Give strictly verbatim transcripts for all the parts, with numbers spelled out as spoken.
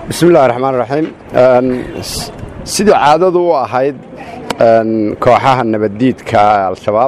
بسم الله الرحمن الرحيم سيدي عادadu u ahayd kooxaha nabadiidka al-shabaab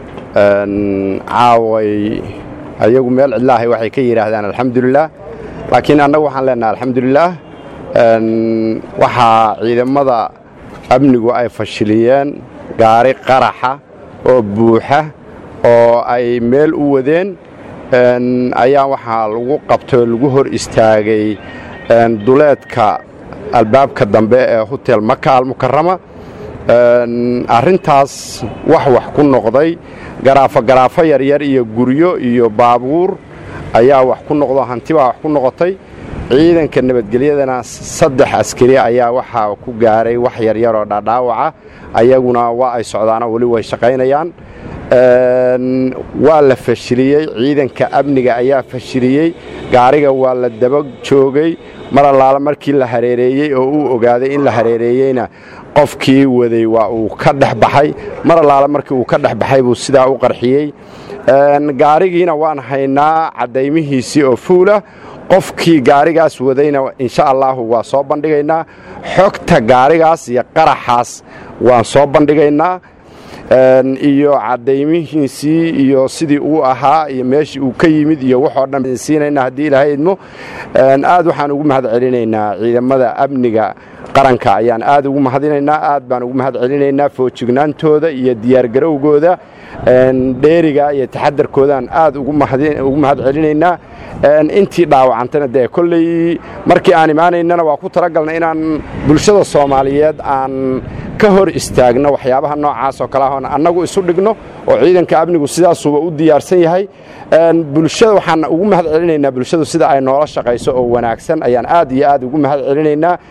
caaway ayagu meel cidlaahay waxay ka yiraahdaan alxamdulillah laakiin annagu waxaan leenahay alxamdulillah waxa ciidamada amnigu ay fashiliyeen gaari qaraxa oo buuxa oo ay meel u wadeen ayaa waxa lagu qabtay lagu hor istaagay duleedka albaabka dambe ee hotel Makka al-Mukarrama arintaas wax wax ku noqday garaafa garaafa yar yar iyo guryo iyo baabuur ayaa wax ku noqdo hanti baa wax ku noqotay ciidanka nabadgelyadana saddex askari ayaa waxa ku gaaray wax yar yar oo dhaadhaawaca ayaguna waa ay socdaana wali way shaqaynayaan waa la fashiliyay ciidanka amniga ayaa fashiliyay gaariga waa la daba joogay mar allaala markii la hareereeyay oo uu ogaaday in la hareereeyayna qofkii waday waa uu ka dhaxbaxay mar allaala markii uu ka dhaxbaxay buu sidaa u qarxiyay gaarigiina waan haynaa cadeymihiisii oo fuula qofkii gaarigaas wadayna insha Allah waa soo bandhigaynaa xogta gaarigaas iyo qaraxaas waan soo bandhigaynaa iyo cadeymihiisii iyo sidii uu ahaa iyo meeshii uu ka yimid iyo wax oo dhan siinayna hadii Ilaahay idmo aad waxaan ugu mahad celinaynaa ciidamada amniga qaranka ayaan aad ugu mahadinaynaa aad baan ugu mahad celinaynaa foojignaantooda iyo diyaar garowgooda dheeriga iyo taxadarkoodaan aad ugu mahadin ugu mahad celinaynaa intii dhaawacantana de kulli markii aan imaanaynana waa ku talagalnay inaan bulshada Soomaaliyeed aan ka hor istaagno waxyaabaha noocaas oo kala ah annagu isu dhigno oo ciidanka amnigu sidaas uu u diyaarsan yahay bulshada waxaan ugu mahad celinaynaa bulshadu sida ay noola shaqayso oo wanaagsan ayaan aad iyo aad ugu mahad celinaynaa